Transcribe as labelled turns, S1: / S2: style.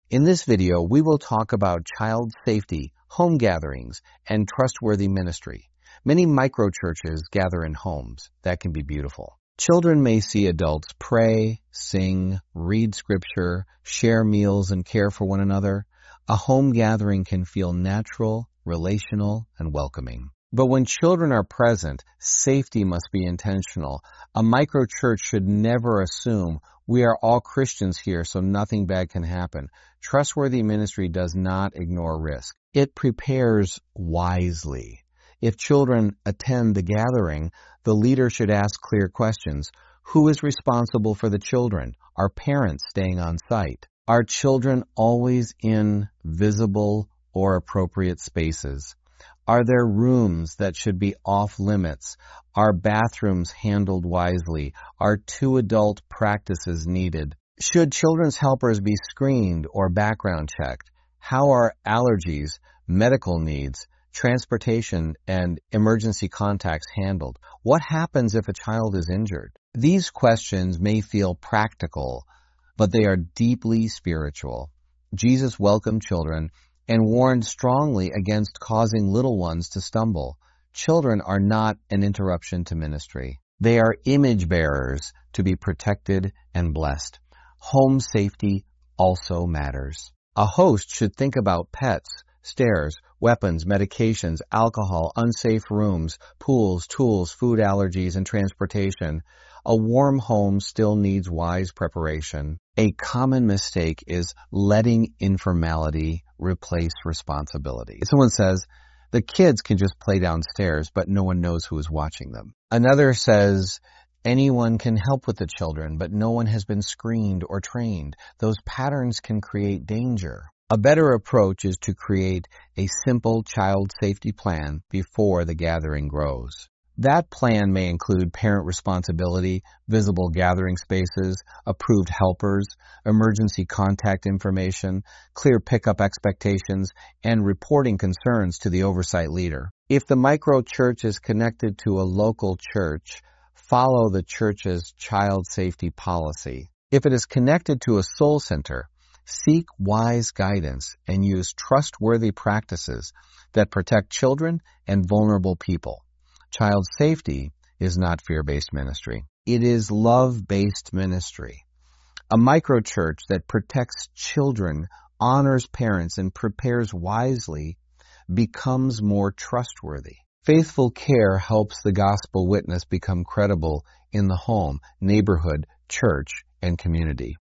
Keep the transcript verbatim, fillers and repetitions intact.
S1: In this video, we will talk about child safety, home gatherings, and trustworthy ministry. Many microchurches gather in homes. That can be beautiful. Children may see adults pray, sing, read scripture, share meals, and care for one another. A home gathering can feel natural, relational, and welcoming. But when children are present, safety must be intentional. A microchurch should never assume we are all Christians here, so nothing bad can happen. Trustworthy ministry does not ignore risk. It prepares wisely. If children attend the gathering, the leader should ask clear questions. Who is responsible for the children? Are parents staying on site? Are children always in visible or appropriate spaces? Are there rooms that should be off limits? Are bathrooms handled wisely? Are two adult practices needed? Should children's helpers be screened or background checked? How are allergies, medical needs, transportation, and emergency contacts handled? What happens if a child is injured? These questions may feel practical, but they are deeply spiritual. Jesus welcomed children and warned strongly against causing little ones to stumble. Children are not an interruption to ministry. They are image bearers to be protected and blessed. Home safety also matters. A host should think about pets, stairs, weapons, medications, alcohol, unsafe rooms, pools, tools, food allergies, and transportation. A warm home still needs wise preparation. A common mistake is letting informality replace responsibility. Someone says, the kids can just play downstairs, but no one knows who is watching them. Another says, anyone can help with the children, but no one has been screened or trained. Those patterns can create danger. A better approach is to create a simple child safety plan before the gathering grows. That plan may include parent responsibility, visible gathering spaces, approved helpers, emergency contact information, clear pickup expectations, and reporting concerns to the oversight leader. If the microchurch is connected to a local church, follow the church's child safety policy. If it is connected to a soul center, seek wise guidance and use trustworthy practices that protect children and vulnerable people. Child safety is not fear-based ministry. It is love-based ministry. A microchurch that protects children, honors parents, and prepares wisely becomes more trustworthy. Faithful care helps the gospel witness become credible in the home, neighborhood, church, and community.